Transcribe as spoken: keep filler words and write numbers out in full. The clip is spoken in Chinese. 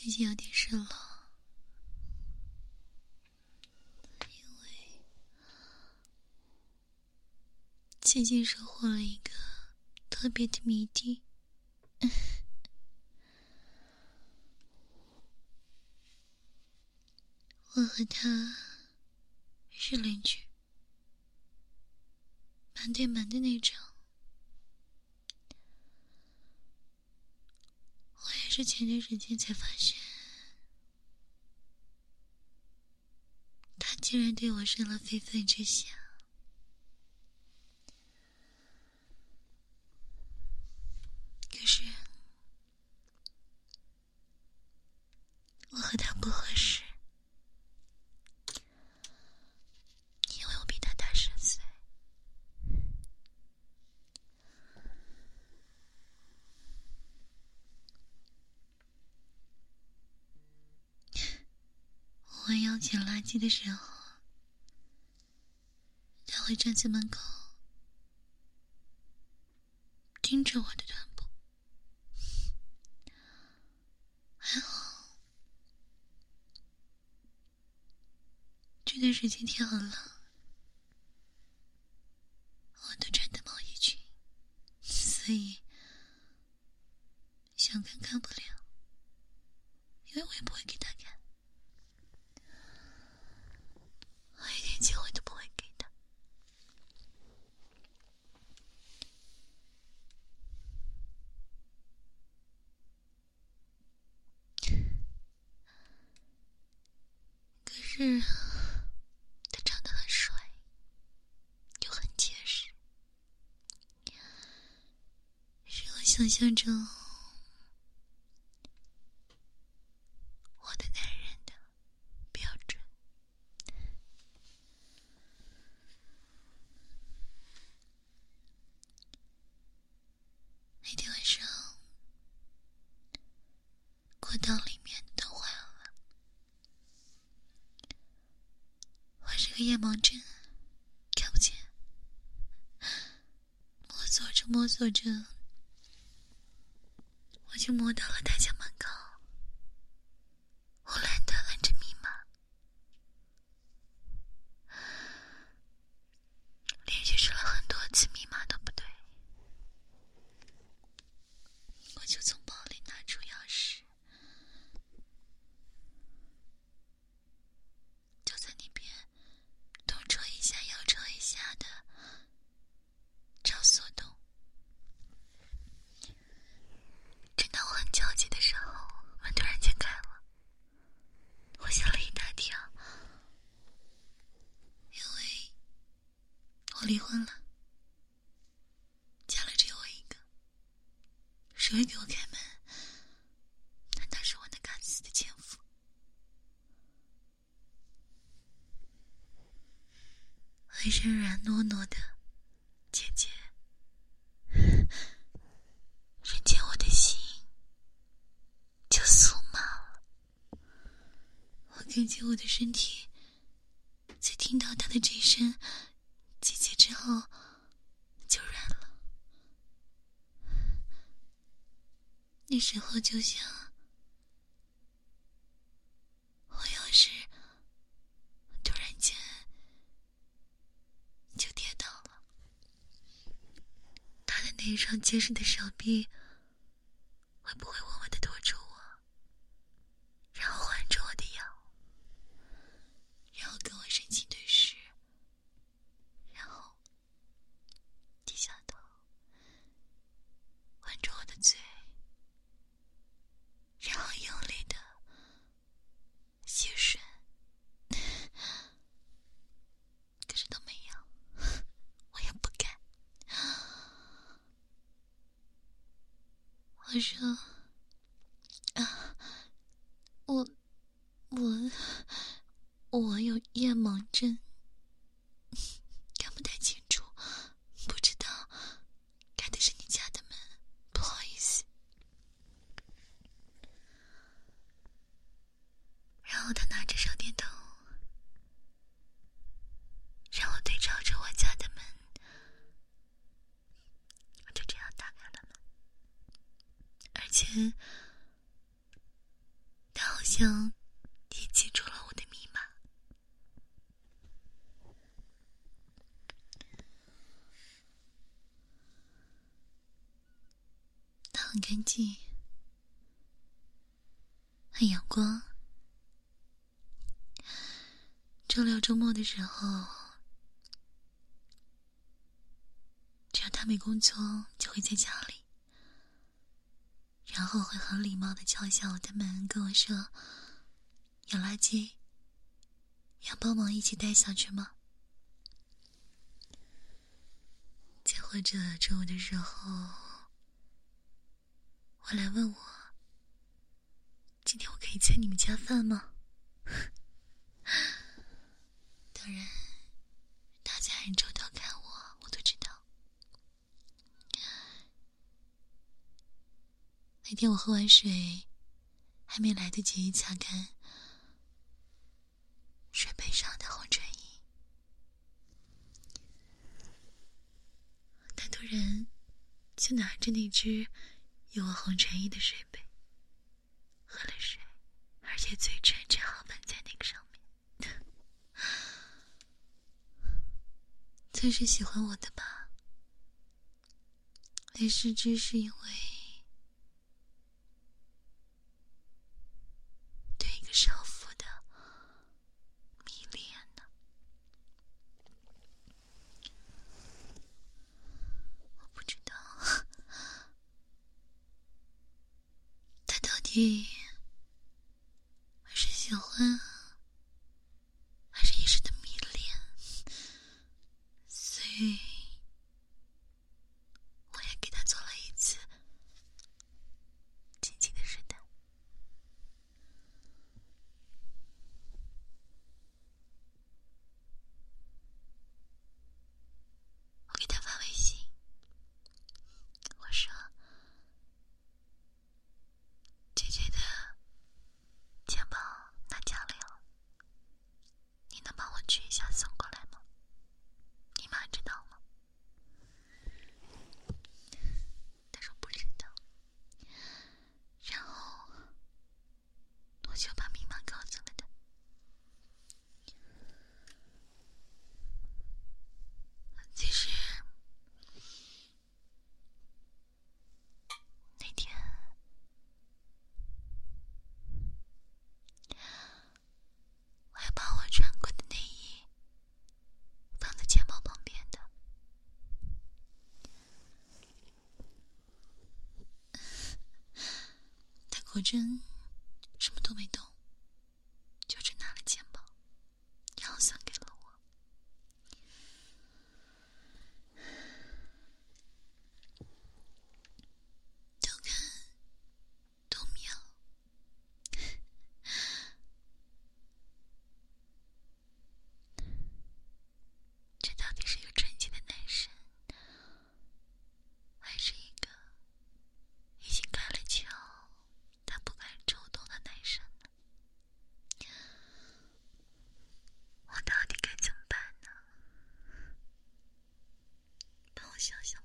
最近有点失落，因为最近收获了一个特别的谜底。我和他是邻居，门对门的那种。我也是前段时间才发现，他竟然对我生了非分之想。可是我和他不合适，因为我比他大十岁。我要捡垃圾的时候，他会站在门口盯着我的臀部。还好这段时间天很冷，我都穿的毛衣裙，所以想看看不了，因为我也不会给他看，我一点机会都不会给他。可是他长得很帅，又很结实，是我想象中我的男人的标准。那天晚上过道里面的灯坏了，我是个夜盲症，看不见。摸索着摸索着，我就摸到了他家门口，我懒得按着密码，连续试了很多次，密码都不对。我就从包里拿出钥匙，就在那边东戳一下右戳一下的找锁洞。正当我很焦急的时候，门突然间开了，我吓了一大跳，因为我离婚了，家里只有我一个，谁会给我开门？难道是我那该死的前夫？回身软糯糯的姐姐，瞬间我的心就酥麻了。我感觉我的身体在听到他的这一声姐姐之后就软了。那时候就想，我要是突然间就跌倒了，他的那一双结实的手臂会不会稳稳地托住我，然后环住我的腰，然后跟我深情对视，然后低下头吻住我的嘴，然后用力的吸吮。可是都没有，我也不敢。我说啊，我我我有夜盲症，看不太清楚，不知道开的是你家的门，不好意思。然后他拿着手电筒，让我对照着我家的门，我就这样打开了门，而且像也记住了我的密码。它很干净，很阳光。周六周末的时候，只要他没工作，就会在家里，然后会很礼貌地敲一下我的门，跟我说有垃圾，要帮忙一起带下去吗？再或者中午的时候，我来问我今天我可以蹭你们家饭吗？当然他在暗中偷看我，我都知道。那天我喝完水，还没来得及擦干水杯上的红唇印，他突然就拿着那只有我红唇印的水杯喝了水，而且嘴唇正好吻在那个上面。他是喜欢我的吧？还是只是因为对一个少妇的迷恋呢？我不知道，他到底是喜欢还是一时的迷恋？所以我也给他做了一次轻轻的试探。我给他发微信，我说姐姐的钱包拿家里了，你能帮我取一下送过来吗？你妈知道吗？他说不知道，然后我就把密码告诉了他。其实那天我还把我穿过的内衣放在钱包旁边的，他果真什么都没动，就只拿了钱包，然后送给了我。都看都妙，这到底是一个纯洁的男生，还是一个已经开了窍但不敢主动的男生呢？我到底该怎么办呢？帮我想想